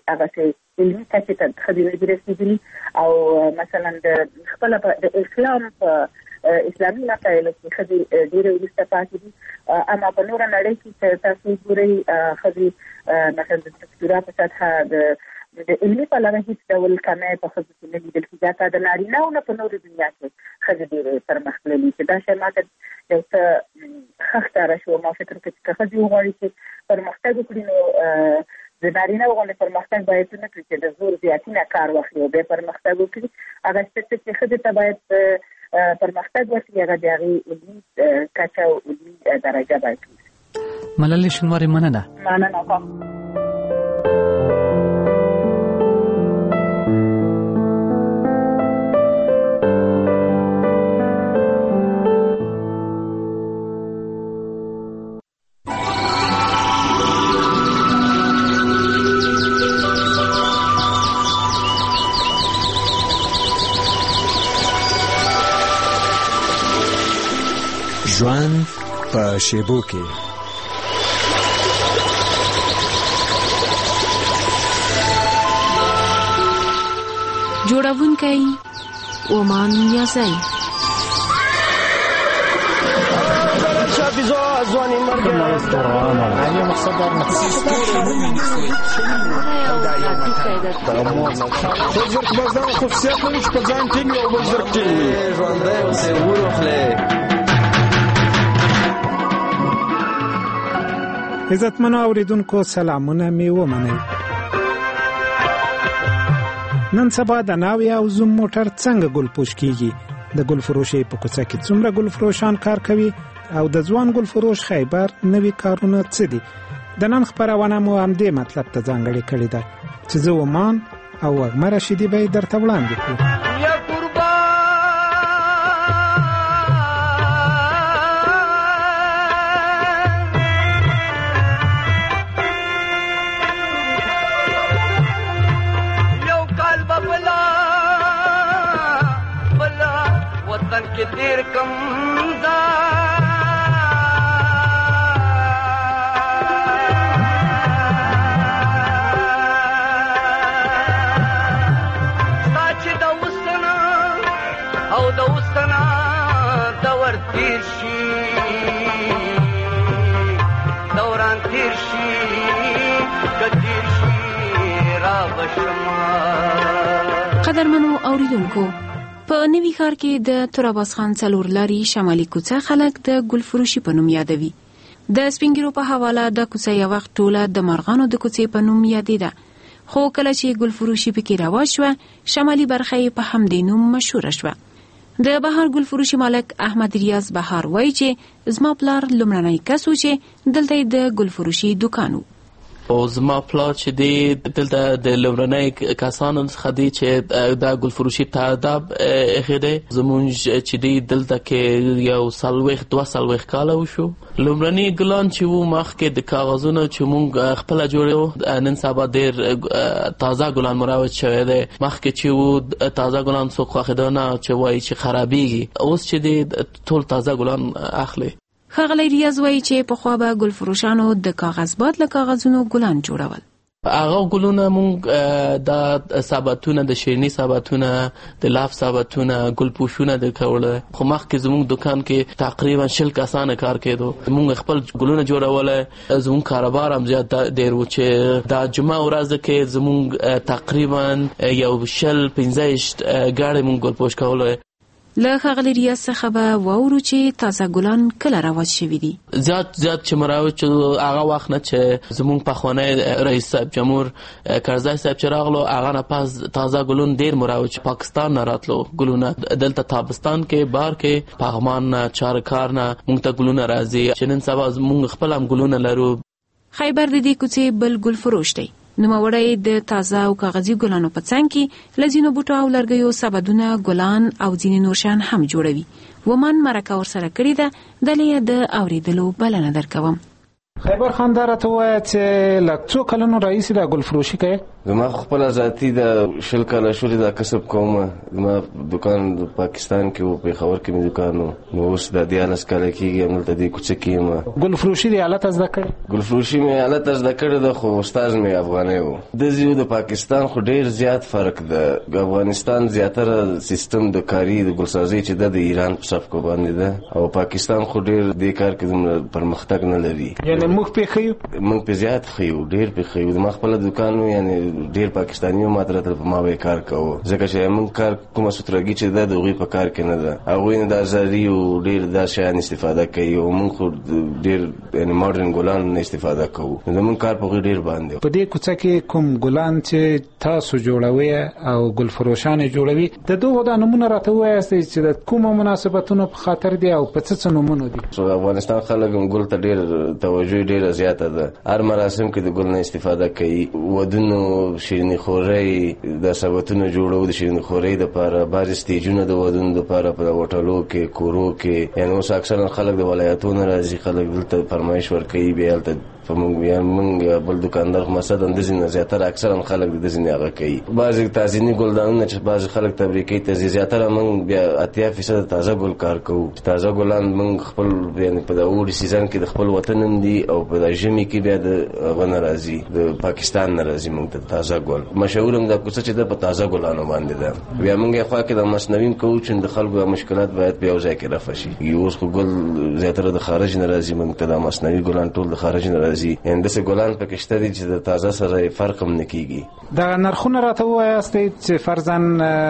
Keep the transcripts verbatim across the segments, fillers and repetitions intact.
هغه چې علمي کچې ته ښځې نه دي رسېدلي او مثلا د خپله د اسلام په اسلامي مسایلو کې ښځې ډېرې وروسته پاتې دي. اما په نوره نړۍ کې چې تاسو ګورئ ښځې مثلا د دکتورا په سطحه د د علمي پلوه هیڅ ډول کمی په ښځو کې نه لیدل کېږي. حتی د نارینه‌و نه په نورو دنیا کې ښځې ډېرې پرمختللي چې دا شی ماته یو څه ښه ښکاره شو. ما فکر کوم چې که ښځې وغواړي چې پرمختګ وکړي نو د نارینه‌و غوندې پرمختګ باید ونه کړي چې د زور زیاتي نه کار واخلي او بیا پرمختګ وکړي. هغه څه چې ښځې ته باید پرمختګ وکړي هغه د هغې علمي کچه او علمي درجه باید وي. ملالۍ شینواري مننه. مننه. ژوند په شیبو کې جوړونکی اومان یاسای. عزتمنو اوریدونکو سلامونه می ومنئ. نن سبا د ناوې او زوم موټر څنګه ګل پوش کیږي؟ د ګل فروشي په کوڅه کې څومره ګل فروشان کار کوي او د ځوان ګل فروش خیبر نوي کارونه څه دي؟ د نن خبرونه مو هم دې مطلب ته ځانګړې کړې ده چې زه ومان او وږمه رشیدي به درته وړاندې کړو. دیر کم دا ساچ دا وستنا او دا وستنا دور تیر شي دوران تیر شي کتیر شي را بشما. قدرمنو اوریدونکو، په نوي ښار کې د توراباس خان څلور لاري شمالي کوڅه خلک د ګل فروشي په نوم یادوي. د سپینګیرو په حواله د کوڅه یو وخت ټوله د مرغانو د کوڅې په نوم یادېده، خو کله چې ګل فروشي پکې رواج شوه شمالي برخه یې په همدې نوم مشهوره شوه. د بهار ګل فروشي مالک احمد ریاض بهار وایي چې زما پلار لومړنی کس و چې دلته د ګل فروشي دکان و. او زما پلار چې دی دلته د لومړنۍ کسانو څخه دی چې دا ګل فروشي ته ادب ایښی دی. زمونږ چې دی دلته کې یو څلوېښت دوه څلوېښت کاله وشو. لومړني ګلان چې وو مخکې د کاغذونو چې مونږ خپله جوړو، نن سبا ډېر تازه ګلان مروج شوی دی. مخکې چې وو تازه ګلان څوک خوښېده نه چې وایي چې خرابېږي، اوس چې دی ټول تازه ګلان اخلي. ښاغلی ریاض وایي چې پخوا به ګل فروشانو د کاغذ باد له کاغذونو ګلان جوړول. هغه ګلونه مونږ د ثبتونه د شیریني ثبتونه د لاف ثبتونه ګل پوشونه د کوله. خو مخکې زمونږ دکان کې تقریبا شل کسانه کار کېدو. مونږ خپل ګلونه جوړوله. زمونږ کاروبار هم زیات ډېر و چې د جمعه ورځ کې زمونږ تقریبا یو شل پنځه ویشت ګاډۍ مونږ ګل پوش کوله. له ښاغلي ریاض څخه به واورو چې تازه ګلان کله رواج شوي دي. زیات زیات چې مروج هغه وخت نه چې زمونږ پخوانی رئیس صاحب جمهور کرزی صاحب چې راغلو، هغه نه پس تازه ګلون ډېر مروج پاکستان نه راتلو ګلونه. دلته تابستان کې بار کې پغمان نه چارکار نه مونږ ته ګلونه راځي چې نن سبا مونږ خپل هم ګلونه لرو. خیبر د دې کوڅې بل ګل فروش دی. نوموړی د تازه او کاغذي ګلانو په څنګ کې له ځینو بوټو او لرګیو سبدونه، ګلان او ځینې نور شیان هم جوړوي. ومن مرکه ورسره کړې ده، دلې د اورېدلو بلنه درکوم. خیبر خان دا راته ووایه چې له څو کلونو راهیسې دا ګل فروشي کوې؟ زما خپل ذاتي د شل کاله شولې دا کسب کوم. زما دکان د پاکستان کې و، پېښور کې مې دکان و. نو اوس د دیارلس کاله کېږي همدلته دې کوڅه کې یم. ګل فروشي دې حالت زده کړې؟ ګل فروشي مې حالت زده کړې ده، خو استاد مې افغاني و. د زیو د پاکستان خو ډېر زیات فرق ده. افغانستان زیاتره سیستم د کاري د ګلسازۍ چې ده د ایران په صفقو باندې ده، او پاکستان خو ډېر دې کار کې دومره پرمختګ نه لري. یعنې موږ پې ښه یو؟ موږ پې زیات ښه یو، ډېر پې ښه یو. زما خپله دکان و، یعنې ډېر پاکستاني و، ما ته راته په ما به یې کار کوو، ځکه چې موږ کار کومه سترګي چې ده د هغوی په کار کې نه ده. هغوی نه دا زري او ډېر دا شیان استفاده کوي، او موږ خو ډېر یعنې ماډرن ګلان نه استفاده کوو. زموږ کار په هغوی ډېر باندې. په دې کوڅه کې کوم ګلان چې تاسو جوړوئ او ګل فروشان یې جوړوي، د دغو دا نومونه راته ووایاستئ چې د کومو مناسبتونو په خاطر دي او په څه څه نومونو دي؟ افغانستان خلک ګل ته ډېر توجه ډېره زیاته ده. هر مراسم کې د ګل نه استفاده کوي. ودونو، شیریني خورۍ، د سبتونو جوړو د شیریني خورۍ دپاره، بعضې سټیجونه د ودونو دپاره په هوټلو کې، کورو کې. یعنې اوس اکثرا خلک د ولایتو نه راځي، خلک دلته فرمایش ورکوي، بیا هلته په موږ یا موږ بل دکاندار خو مقصد هم داسې نه، زیاتره اکثرا خلک د داسې نه هغه کوي. بعضې تازیني ګلدانونه چې بعضې خلک تبریکۍ ته ځي، زیاتره موږ بیا اتیا فیصده تازه ګل کار کوو. تازه ګلان موږ خپل یعنې په د اوړي سیزن کې د خپل وطن هم دي، او په د ژمي کې بیا د هغه نه راځي، د پاکستان نه راځي موږ ته تازه ګل. مشهور هم دا کوڅه چې ده په تازه ګلانو باندې ده. بیا موږ یې خوا کې د مصنوي کوو چې د خلکو مشکلات باید په یو ځای کې رفع شي. اوس خو ګل زیاتره د خارج نه راځي موږ ته، دا مصنوي ګلان ټول د خارج نه راځي. یعنې داسې ګلان پکې شته دي چې د تازه سره فرق هم نه کېږي. دا نرخونه راته ووایاستئ چې فرضاً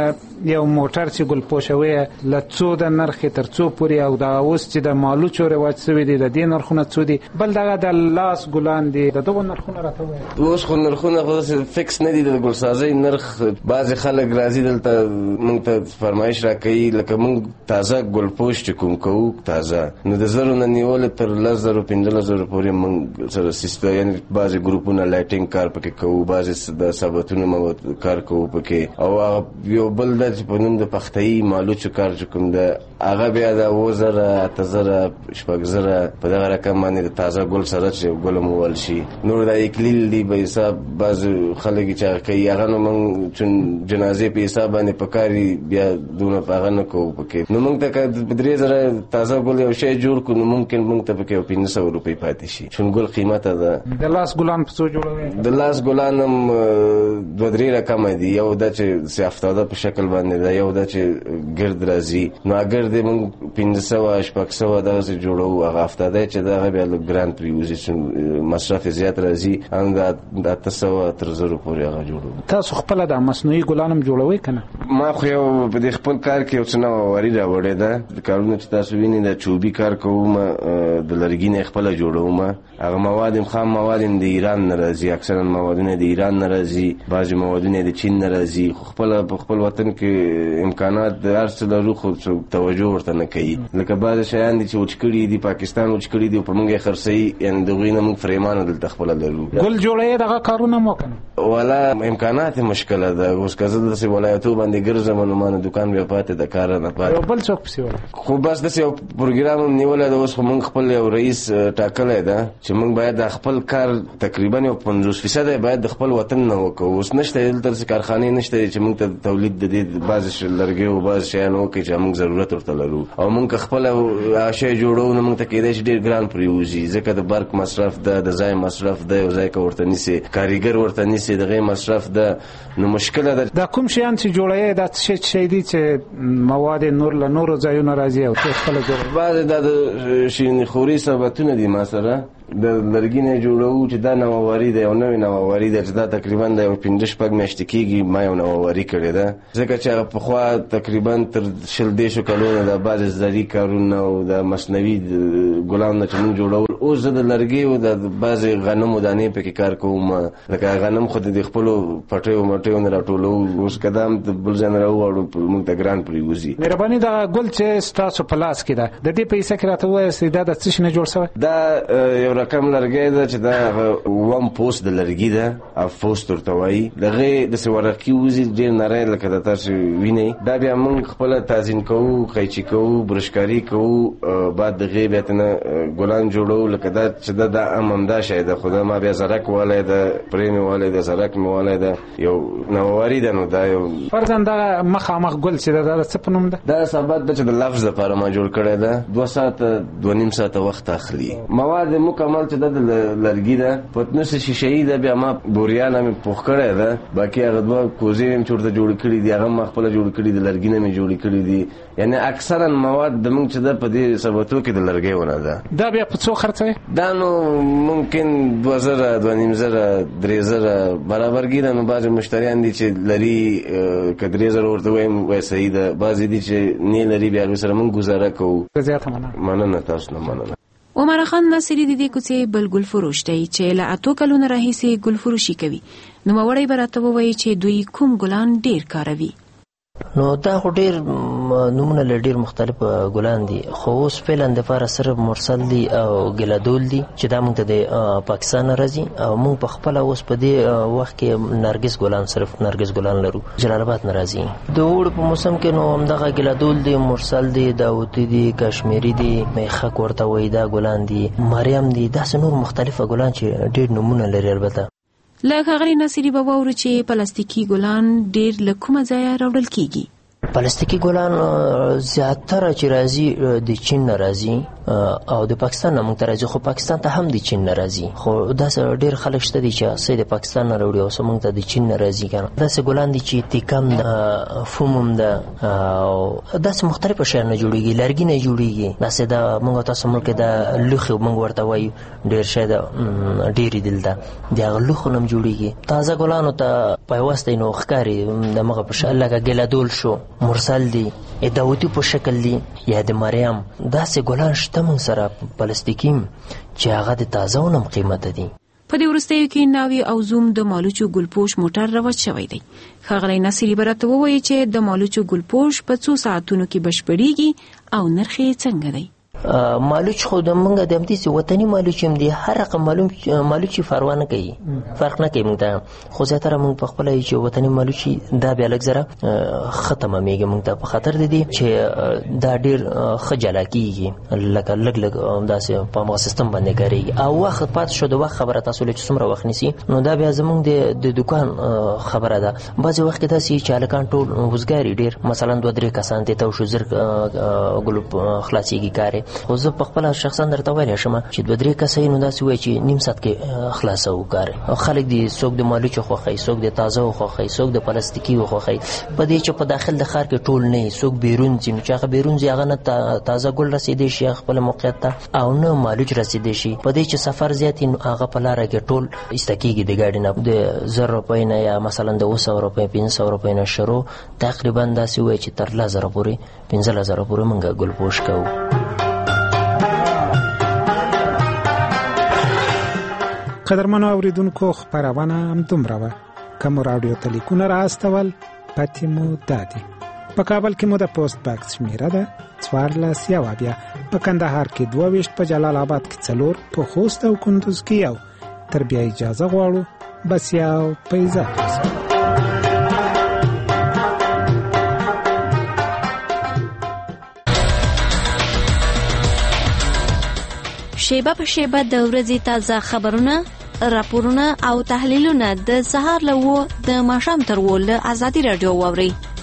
یو موټر چې ګل پوشوي له څو د نرخې تر څو پورې، او دا اوس چې د مالوچو رواج شوي دي د دې نرخونه څو دي؟ بل دغه د لاس ګلان دي، د دغو نرخونه راته ووایاست. اوس خو نرخونه خو داسې فکس نه دي د ګلسازۍ نرخ. بعضې خلک راځي دلته موږ ته فرمایش راکوي، لکه موږ تازه ګل پوش چې کوم کوو تازه، نو د زرو نه نیولې تر لس زرو پنځلس زرو پورې موږ سره سیسته، یعنې بعضې ګروپونه لایټینګ کار پکې کوو، بعضې د ثبتونو مواد کار کوو پکې، او هغه یو بل ده چې په نوم د پختهي مالوچو کار چې کوم ده، هغه بیا د اوه زره اته زره شپږ زره په دغه رقم باندې د تازه ګل سره چې ګل هم وویل شي. نور دا اکلیل دی په حساب بعضې خلک چې هغه کوي، هغه نو موږ چون جنازې په حساب باندې په کار بیا دونه په هغه نه کوو پکې. نو موږ ته که درې زره تازه ګل یو شی جوړ کړو، نو ممکن موږ ته پکې یو پنځه سوه روپۍ پاتې شي، چون ګل قیمته ده. د لاس ګلان په څو جوړوي؟ د لاس ګلان هم دوه درې رقمه دي. یو دا چې سیافتاده په شکل باندې ده، یو دا چې ګرد راځي. نو ګرد یې موږ پنځه سوه شپږ سوه دغسې جوړوو. هغه افتاده چې ده هغه بیا لږ ګران پرېوځي، چون مصرف یې زیات راځي، هم د اته سوه تر زرو پورې هغه جوړوو. تاسو خپله د مصنوعي ګلان هم جوړوئ که نه؟ ما خو یو په دې خپل کار کې یو څه نوآوري راوړې ده. کارونه چې تاسو وینئ د چوبي کار کوم، د لرګي نه یې خپله جوړوم. هغه مواد هم خام مواد هم د ایران نه راځي، اکثرا موادونه د ایران نه راځي، بعضې موادونه د چین نه راځي. خو خپله په خپل وطن کې امکانات د هر څه لرو، خو توجه ورته نه کوي. لکه بعضې شیان دي چې وچ کړي دي، پاکستان وچ کړي دي، په موږ یې خرڅوي، یعنې د هغوی نه موږ فریمانه دلته خپله لرو. ګل جوړوي دغه کارونه مو که نه؟ والا امکانات یې مشکله ده. اوس که زه داسې ولایتو باندې ګرځم، نو ما نه دوکان بیا پاتې د کاره نه پاتې. یو بل څوک پسې ولا؟ خو بس داسې یو پروګرام هم نیولی ده. اوس خو موږ خپل یو رئیس ټاکلی ده چې موږ باید د خپل کار تقریبا یو پنځوس فیصده باید د خپل وطن نه وکړو. اوس نشته دلته داسې کارخانې نشته چې موږ ته تولید د دې بعضې لرګیو او بعضې شیان وکړي چې موږ ضرورت ورته لرو. او موږ که خپله شی جوړو، نو موږ ته کېدای شي ډېر ګران پرېوځي، ځکه د برق مصرف ده، د ځای مصرف ده، یو ځای که ورته نیسي کاریګر ورته نیسي، دغې مصرف ده، نو مشکله ده. دا کوم شیان چې جوړوي دا څه شی دي چې مواد نور له نورو ځایونو راځي او تاسو خپله جوړوئ؟ بعضې دا د شیریني خورۍ ثبتونه دي ما سره، د لرګي نه جوړوو چې دا نوآوري ده، یو نوې نوآوري ده چې دا تقریبا د یو پنځه شپږ میاشتې کېږي ما یو نوآوري کړې ده، ځکه چې هغه پخوا تقریبا تر شل دېرشو کلو نه د بعضې زري کارونه او د مصنوي ګلانو نه چې موږ جوړول. اوس زه د لرګي او د بعضې غنمو دانې پکې کار کوم، لکه غنم خو د خپلو پټیو مټیو نه راټولوو. اوس که دا هم د بل ځای نه راوواړو، موږ ته ګران پرېوځي. مهرباني دغه ګل چې ستاسو په لاس کې ده، د دې په حصه کې راته ووایاست دا د څه شي نه جوړ شوی؟ دا یو رقم لرګی ده چې دا وم پوست د لرګي ده او پوست ورته وایي دغه داسې ورقي وځي ډېر نری لکه د تاسو وینئ دا بیا موږ خپله تازین کوو قیچي کوو برشکاري کوو بعد دغې بیا تنه ګلان جوړو لکه دا چې دا دا ام همدا شی ده خو دا ما بیا زرک والی ده پرې مې والی ده زرک مې والی ده یو نوواري ده نو دا یو فرضاً دغه مخامخ ګل چې ده دا د څه په نوم ده؟ دا ثبات ده چې د لفظ دپاره ما جوړ کړی ده دوه ساعته دوه نیم ساعته وخت اخلي مواد مکمل چې ده د لرګي ده پتنوس شیشه‌ای ده بیا ما بوریانه مې پوخ کړی ده باقي هغه دوه کوزې مې چې ورته جوړې کړي دي هغه ما خپله جوړې کړي دي لرګي نه مې جوړې کړي دي یعنې اکثرا مواد زموږ چې ده په دې ثبتو کې د لرګۍ ونه ده دا بیا په څو خرڅوي؟ دا نو ممکن دوه زره دوه نیم زره درې زره برابرګي ده نو بعضې مشتریان دي چې لري که درې زره ورته وایم وایي صحیح ده بعضې دي چې نه لري بیا هغوی سره موږ ګزاره کوو. زیاته مننه. مننه تاسو نه مننه. عمر خان ناصري د دې کوڅې بل ګل فروش دی چې له اتو کلونو راهیسې ګل فروشي کوي. نوموړی به راته ووایي چې دوی کوم ګلان ډېر کاروي. نو دا خو ډېر نومونه له ډېر مختلف ګلان دي خو اوس فعلا دپاره صرف مرسل دي او ګلادول دي چې دا موږ ته د پاکستان نه راځي او موږ په خپله اوس په دې وخت کې نرګس ګلان صرف نرګس ګلان لرو جلال آباد نه راځي. د اوړي په موسم کې نو همدغه ګلادول دي مرسل دي داوطي دي کشمیري دي میخک ورته وایي دا ګلان دي مریم دي داسې نور مختلفه ګلان چې ډېر نومونه لري. البته له ښاغلي ناصري به واورو چې پلاستیکي ګلان ډېر له کومه ځایه راوړل کیږي. پلاستیکي ګلان زیاتره چې راځي د چین نه راځي او د پاکستان نه موږ ته راځي خو پاکستان ته هم د چین نه راځي خو داسې ډېر خلک شته دي چې څه د پاکستان نه راوړي او څه موږ ته د چین نه راځي که نه داسې ګلان دي چې تیکم ده فومم ده او داسې مختلفو شیانو نه جوړېږي لرګي نه جوړېږي داسې د موږ تاسو ملک د لوښي موږ ورته وایو ډېر شی ده ډېرې دلته د هغه لوښو نه هم جوړېږي. تازه ګلانو ته پیوست دی نو ښکاري د مغه په شکل لکه ګلادول شو مرسل دي داوطي په شکل دي یا د مریم داسې ګلان شته موږ سره پلاستیکي چې هغه د تازهو نه هم قیمته دي. په دې وروستیو کې ناوی او زوم د مالوچو ګلپوش موټر رواج شوی دی. ښاغلی ناصري به راته ووایي چې د مالوچو ګلپوش په څو ساعتونو کې بشپړېږي او نرخ یې څنګه دی. مالوچ خو د موږ د همداسې وطني مالوچ هم دي هر رقم مالوچ فروا نه کوي فرق نه کوي موږ ته خو زیاتره موږ په خپله چې وطني مالوچ دا بیا لږ زره ښه تمامېږي موږ ته په خاطر د دې چې دا ډېر ښه جلا کېږي لکه لږ لږ داسې په همغه سیستم باندې کارېږي او وخت پاتې شو د وخت خبره تاسو له چې څومره وخت نیسي نو دا بیا زموږ د دوکان خبره ده. بعضې وخت کې داسې چې هلکان ټول وزګاري ډېر مثلا دوه درې کسان دې ته وشو زر ګلوب خلاصېږي کار خو زه په خپله شخصا درته ویلی شم چې دوه درې کسه یې نو داسې وایي چې نیم ساعت کې خلاصوو کار. خلک دي څوک د مالوچو خوښوي څوک د تازهو خوښوي څوک د پلاستیکي خوښوي په دې چې په داخل د ښار کې ټول نه وي څوک بیرون ځي نو چې هغه بیرون ځي هغه نه تازه ګل رسېدی شي خپل موقعیت ته او نه مالوچ رسېدی شي په دې چې سفر زیات نو هغه په لاره کې ټول ایسته کېږي د ګاډي نه د زر روپۍ نه یا مثلا د اوه سوه روپۍ پنځه سوه روپۍ نه شروع تقریبا داسې وایي چې تر لس زره پورې پنځلس زره پورې موږ ګلپوش کوو. قدرمنو اوریدونکو خپرونه همدومره وه که مو راډیو ته لیکونه رااستول پتې مو دادي. په کابل کې مو د پوسټ باکس شمېره ده څوارلس یوه بیا په کندهار کې دوه ویشت په جلال آباد کې څلور په خوست او کندوز کې یو. تر بیا اجازه غواړو بس یو په عزت اوسئ. شیبه په شیبه د ورځې تازه خبرونه راپورونه او تحلیلونه د سهار له اوه د ماښام تر اووه له ازادي راډیو واورئ.